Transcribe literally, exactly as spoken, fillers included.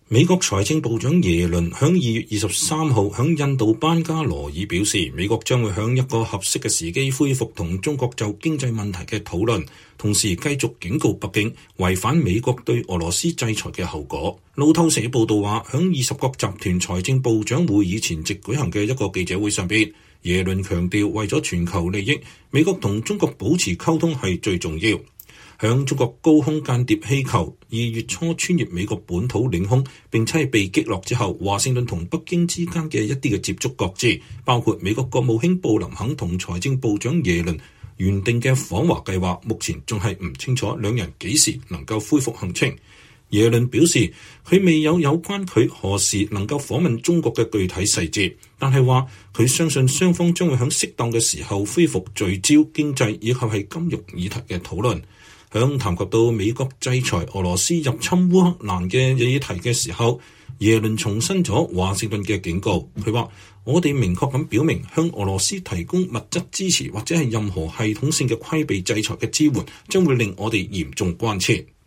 美國財政部長耶倫響二月二十三號響印度班加羅爾表示，美國將會響一個合適嘅時機恢復同中國就經濟問題嘅討論，同時繼續警告北京違反美國對俄羅斯制裁嘅後果。路透社報道話，響二十國集團財政部長會議前夕舉行嘅一個記者會上邊，耶倫強調為咗全球利益，美國同中國保持溝通係最重要。響中國高空間諜氣球二月初穿越美國本土領空並且係被擊落之後，華盛頓同北京之間嘅一啲嘅接觸擱置，包括美國國務卿布林肯同財政部長耶倫原定嘅訪華計劃，目前仲係唔清楚兩人幾時能夠恢復行程。耶倫表示佢未有有關佢何時能夠訪問中國嘅具體細節，但係話佢相信雙方將會喺適當嘅時候恢復聚焦經濟以及係金融議題嘅討論。響談及到美國制裁俄羅斯入侵烏克蘭嘅議題嘅時候，耶倫重申咗華盛頓嘅警告。佢話：我哋明確咁表明，向俄羅斯提供物質支持或者係任何系統性嘅規避制裁嘅支援，將會令我哋嚴重關切。